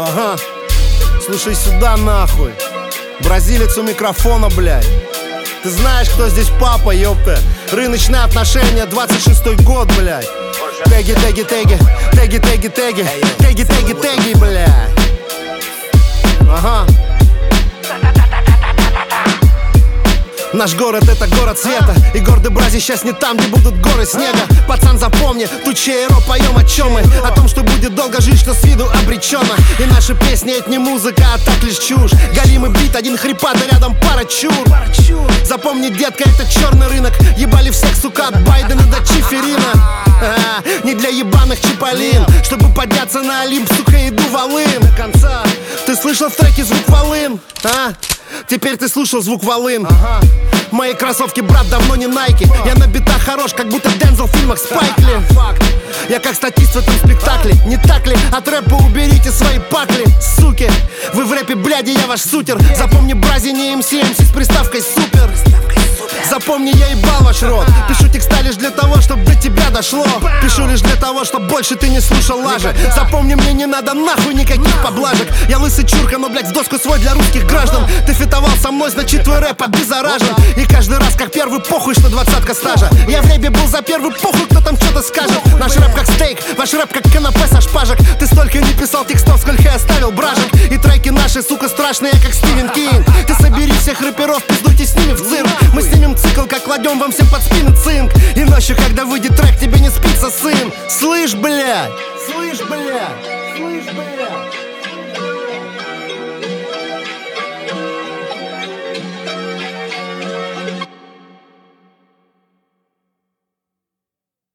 Ага, слушай сюда нахуй. Бразилец у микрофона, блядь. Ты знаешь, кто здесь папа, ёпта? Рыночные отношения, 26-й год, блядь. Теги, теги, теги, теги, теги, теги, теги, теги, теги, блядь. Ага. Наш город — это город света. И гордый Бразил сейчас не там, где будут горы снега. Пацан, запомни, тут чейро, поем о чем мы. О том, что будет долго жить, что с виду обреченно. И наши песни — это не музыка, а так лишь чушь. Галимый бит, один хрипат, а рядом пара чур. Запомни, детка, это черный рынок. Ебали всех, сука, от Байдена до Чиферина. Не для ебаных чиполин. Чтобы подняться на Олимп, сука, иду волын. До конца. Ты слышал в треке звук волын? А? Теперь ты слушал звук волын. Мои кроссовки, брат, давно не Найки. Я на битах хорош, как будто Дензел в фильмах Спайк Ли. Я как статист в этом спектакле, не так ли? От рэпа уберите свои пакли, суки. Вы в рэпе, бляди, я ваш сутер. Запомни, Брази не МС с приставкой супер. Запомни, я ебал ваш рот. Пишу текста лишь для того, чтобы до тебя дошло. Пишу лишь для того, чтобы больше ты не слушал лажи. Запомни, мне не надо нахуй никаких поблажек. Я лысый чурка, но, блядь, в доску свой для русских граждан. Ты фитовал со мной, значит твой рэп обеззаражен. И каждый раз как первый, похуй, что 20-ка стажа. Я в рэпе был за первый, похуй, кто там что-то скажет. Наш рэп как стейк, ваш рэп как канапе со шпажек. Ты столько не писал текстов, сколько я оставил бражек. И треки наши, сука, страшные, как Стивен Кинг. Ты собери всех рэперов, пиздуйте с ними в цирк. Мы снимем цикл, как кладем вам всем под спины цинк. И ночью, когда выйдет трек, тебе не спится, сын. Слышь, блядь, слышь, блядь, слышь, блядь.